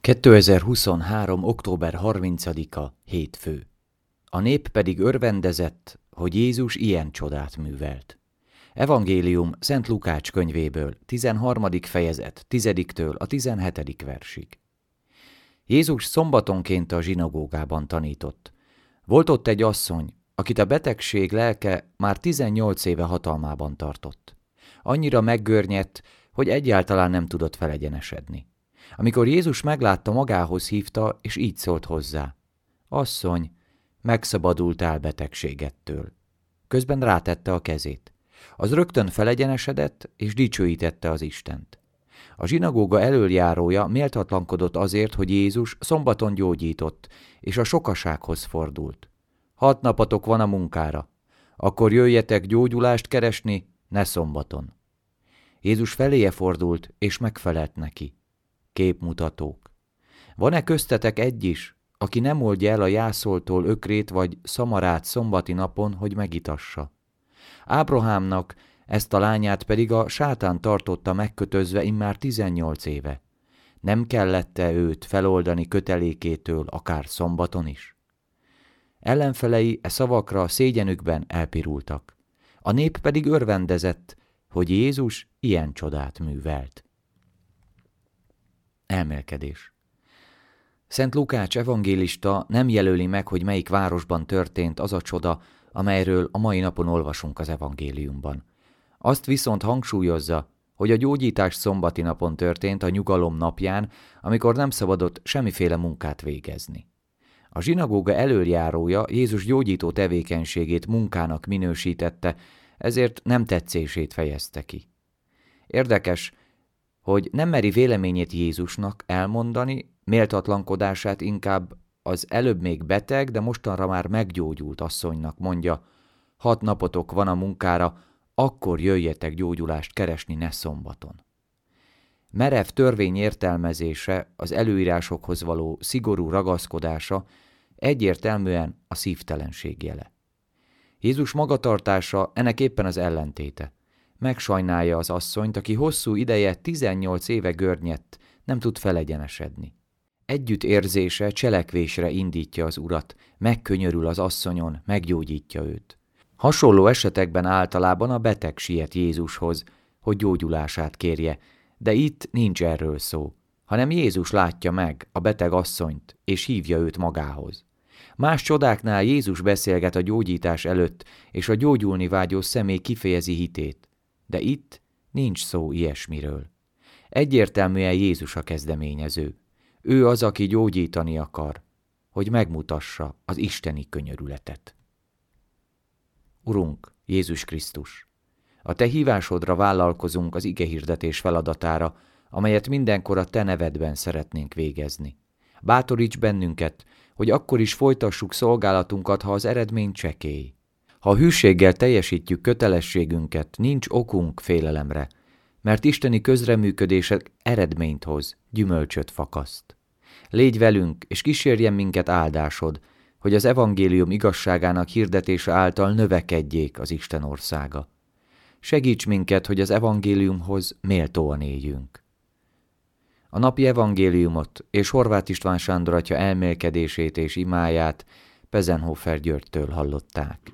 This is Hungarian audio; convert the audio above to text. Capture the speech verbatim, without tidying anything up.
kétezer-huszonhárom. október harmincadika. Hétfő. A nép pedig örvendezett, hogy Jézus ilyen csodát művelt. Evangélium Szent Lukács könyvéből, tizenharmadik fejezet, tizediktől a tizenhetedik versig. Jézus szombatonként a zsinagógában tanított. Volt ott egy asszony, akit a betegség lelke már tizennyolc éve hatalmában tartott. Annyira meggörnyedt, hogy egyáltalán nem tudott felegyenesedni. Amikor Jézus meglátta, magához hívta, és így szólt hozzá: Asszony, megszabadultál betegségettől. Közben rátette a kezét. Az rögtön felegyenesedett, és dicsőítette az Istent. A zsinagóga elöljárója méltatlankodott azért, hogy Jézus szombaton gyógyított, és a sokasághoz fordult. Hat napotok van a munkára, akkor jöjjetek gyógyulást keresni, ne szombaton. Jézus feléje fordult, és megfelelt neki. Képmutatók. Van-e köztetek egy is, aki nem oldja el a jászoltól ökrét vagy szamarát szombati napon, hogy megitassa? Ábrahámnak ezt a lányát pedig a sátán tartotta megkötözve immár tizennyolc éve. Nem kellett-e őt feloldani kötelékétől akár szombaton is? Ellenfelei e szavakra szégyenükben elpirultak. A nép pedig örvendezett, hogy Jézus ilyen csodát művelt. Elmélkedés. Szent Lukács evangélista nem jelöli meg, hogy melyik városban történt az a csoda, amelyről a mai napon olvasunk az evangéliumban. Azt viszont hangsúlyozza, hogy a gyógyítás szombati napon történt, a nyugalom napján, amikor nem szabadott semmiféle munkát végezni. A zsinagóga elöljárója Jézus gyógyító tevékenységét munkának minősítette, ezért nem tetszését fejezte ki. Érdekes, hogy nem meri véleményét Jézusnak elmondani, méltatlankodását inkább az előbb még beteg, de mostanra már meggyógyult asszonynak mondja: hat napotok van a munkára, akkor jöjjetek gyógyulást keresni, ne szombaton. Merev törvény értelmezése, az előírásokhoz való szigorú ragaszkodása egyértelműen a szívtelenség jele. Jézus magatartása ennek éppen az ellentéte. Megsajnálja az asszonyt, aki hosszú ideje, tizennyolc éve görnyedt, nem tud felegyenesedni. Együttérzése cselekvésre indítja az urat, megkönyörül az asszonyon, meggyógyítja őt. Hasonló esetekben általában a beteg siet Jézushoz, hogy gyógyulását kérje, de itt nincs erről szó, hanem Jézus látja meg a beteg asszonyt, és hívja őt magához. Más csodáknál Jézus beszélget a gyógyítás előtt, és a gyógyulni vágyó személy kifejezi hitét, de itt nincs szó ilyesmiről. Egyértelműen Jézus a kezdeményező. Ő az, aki gyógyítani akar, hogy megmutassa az isteni könyörületet. Urunk, Jézus Krisztus, a Te hívásodra vállalkozunk az igehirdetés feladatára, amelyet mindenkor a Te nevedben szeretnénk végezni. Bátoríts bennünket, hogy akkor is folytassuk szolgálatunkat, ha az eredmény csekély. Ha hűséggel teljesítjük kötelességünket, nincs okunk félelemre, mert isteni közreműködések eredményt hoz, gyümölcsöt fakaszt. Légy velünk, és kísérjen minket áldásod, hogy az evangélium igazságának hirdetése által növekedjék az Isten országa. Segíts minket, hogy az evangéliumhoz méltóan éljünk. A napi evangéliumot és Horváth István Sándor atya elmélkedését és imáját Pezenhofer Györgytől hallották.